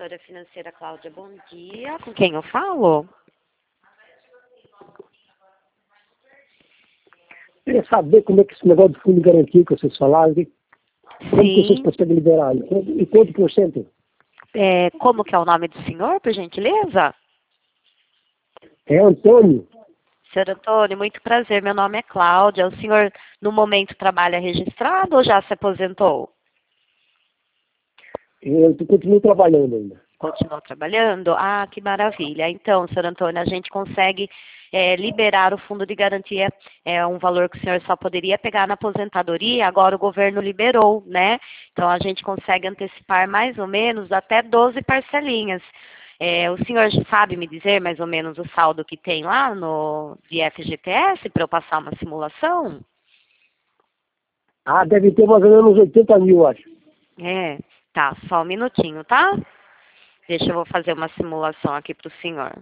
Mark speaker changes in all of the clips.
Speaker 1: Assessora financeira Cláudia, bom dia. Com quem eu falo?
Speaker 2: Queria saber como é que esse negócio de fundo de garantia que vocês falaram, como que vocês
Speaker 1: Sim.
Speaker 2: conseguem liberar? E quanto por cento?
Speaker 1: Como que é o nome do senhor, por gentileza?
Speaker 2: É Antônio.
Speaker 1: Senhor Antônio, muito prazer. Meu nome é Cláudia. O senhor, no momento, trabalha registrado ou já se aposentou?
Speaker 2: Eu continuo trabalhando ainda.
Speaker 1: Continua trabalhando? Ah, que maravilha. Então, senhor Antônio, a gente consegue liberar o fundo de garantia, um valor que o senhor só poderia pegar na aposentadoria, agora o governo liberou, né? Então, a gente consegue antecipar mais ou menos até 12 parcelinhas. O senhor já sabe me dizer mais ou menos o saldo que tem lá no de FGTS para eu passar uma simulação?
Speaker 2: Ah, deve ter mais ou menos 80 mil, acho.
Speaker 1: Tá, só um minutinho, tá? Deixa eu vou fazer uma simulação aqui para o senhor.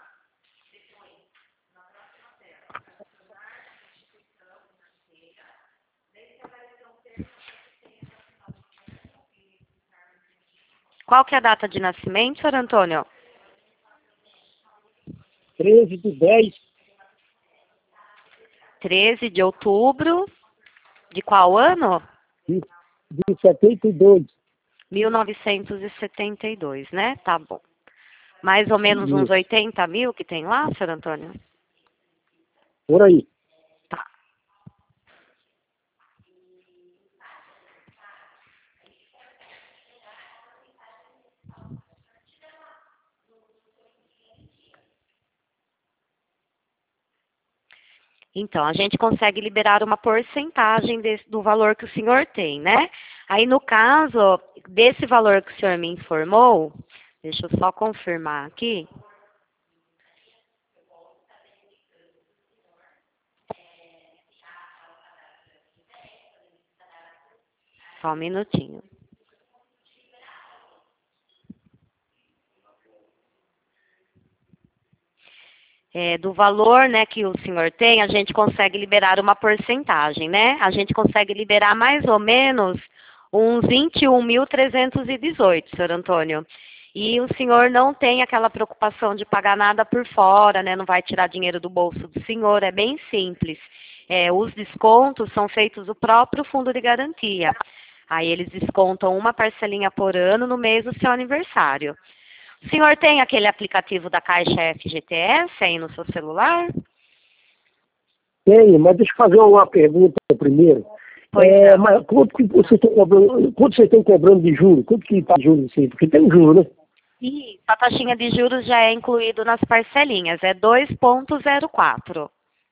Speaker 1: Qual que é a data de nascimento, senhor Antônio?
Speaker 2: 13 de 10
Speaker 1: 13 de outubro. De qual ano?
Speaker 2: de 72.
Speaker 1: 1972, né? Tá bom. Mais ou menos uns
Speaker 2: Isso,
Speaker 1: 80 mil que tem lá, senhor Antônio?
Speaker 2: por aí.
Speaker 1: Tá. Então, a gente consegue liberar uma porcentagem do valor que o senhor tem, né? Aí, no caso desse valor que o senhor me informou, deixa eu só confirmar aqui. Só um minutinho. Do valor, né, que o senhor tem, a gente consegue liberar uma porcentagem, né? A gente consegue liberar mais ou menos uns 21.318, senhor Antônio. E o senhor não tem aquela preocupação de pagar nada por fora, né? Não vai tirar dinheiro do bolso do senhor, é bem simples. Os descontos são feitos do próprio fundo de garantia. Aí eles descontam uma parcelinha por ano no mês do seu aniversário. O senhor tem aquele aplicativo da Caixa FGTS aí no seu celular?
Speaker 2: Tenho, mas deixa eu fazer uma pergunta primeiro.
Speaker 1: Pois não.
Speaker 2: Mas quanto que vocês estão cobrando, quanto vocês estão cobrando de juros? Quanto que está de juros assim? Porque tem um juro, né?
Speaker 1: E a taxinha de juros já é incluído nas parcelinhas, é 2,04.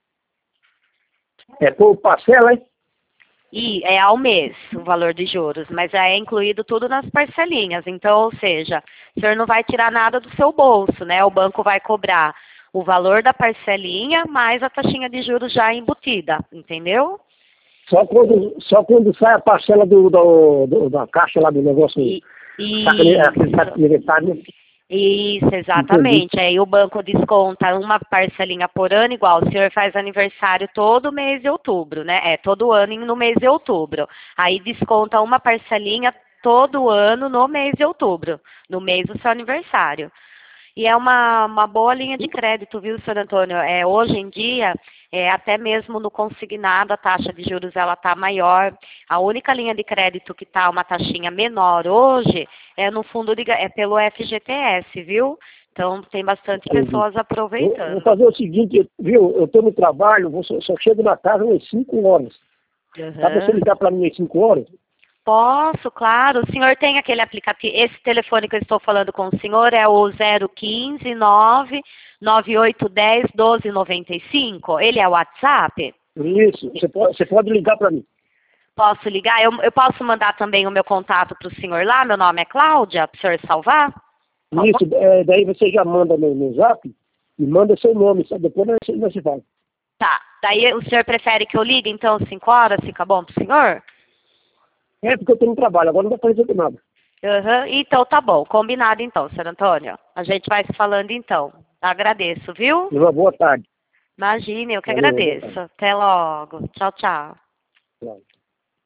Speaker 2: É por parcela, hein?
Speaker 1: E é ao mês o valor de juros, mas já é incluído tudo nas parcelinhas. Então, ou seja, o senhor não vai tirar nada do seu bolso, né? O banco vai cobrar o valor da parcelinha mais a taxinha de juros já embutida, entendeu?
Speaker 2: Só quando sai a parcela da caixa lá do negócio, aquele saco né?
Speaker 1: Isso,
Speaker 2: Entendi.
Speaker 1: exatamente. Aí o banco desconta uma parcelinha por ano, igual o senhor faz aniversário todo mês de outubro, né? Todo ano no mês de outubro. Aí desconta uma parcelinha todo ano no mês de outubro, no mês do seu aniversário. E é uma boa linha de crédito, viu, senhor Antônio? Hoje em dia, até mesmo no consignado, a taxa de juros ela está maior. A única linha de crédito que está uma taxinha menor hoje é no fundo pelo FGTS, viu? Então, tem bastante
Speaker 2: Entendi.
Speaker 1: pessoas
Speaker 2: Vou
Speaker 1: aproveitando.
Speaker 2: fazer o seguinte, viu? Eu estou no trabalho, só chego na casa às 5 horas. Dá para você
Speaker 1: Uhum.
Speaker 2: ligar para mim às 5 horas?
Speaker 1: Posso, claro. O senhor tem aquele aplicativo, esse telefone que eu estou falando com o senhor é o 015 99810 1295. Ele é o WhatsApp?
Speaker 2: Isso, você pode ligar para mim.
Speaker 1: Posso ligar? Eu posso mandar também o meu contato para o senhor lá? Meu nome é Cláudia, para o senhor salvar?
Speaker 2: Isso, daí você já manda no zap e manda seu nome, sabe? Depois nós se fala.
Speaker 1: Tá. Daí o senhor prefere que eu ligue, então, 5 horas? Fica bom para o senhor?
Speaker 2: É porque eu estou no trabalho, agora não vai fazer nada.
Speaker 1: Uhum. Então, tá bom. Combinado, então, senhor Antônio. A gente vai se falando, então. Agradeço, viu?
Speaker 2: Uma boa tarde.
Speaker 1: Imagine, eu que
Speaker 2: Valeu, boa
Speaker 1: agradeço.
Speaker 2: tarde.
Speaker 1: Até logo. Tchau, tchau.
Speaker 2: Tchau.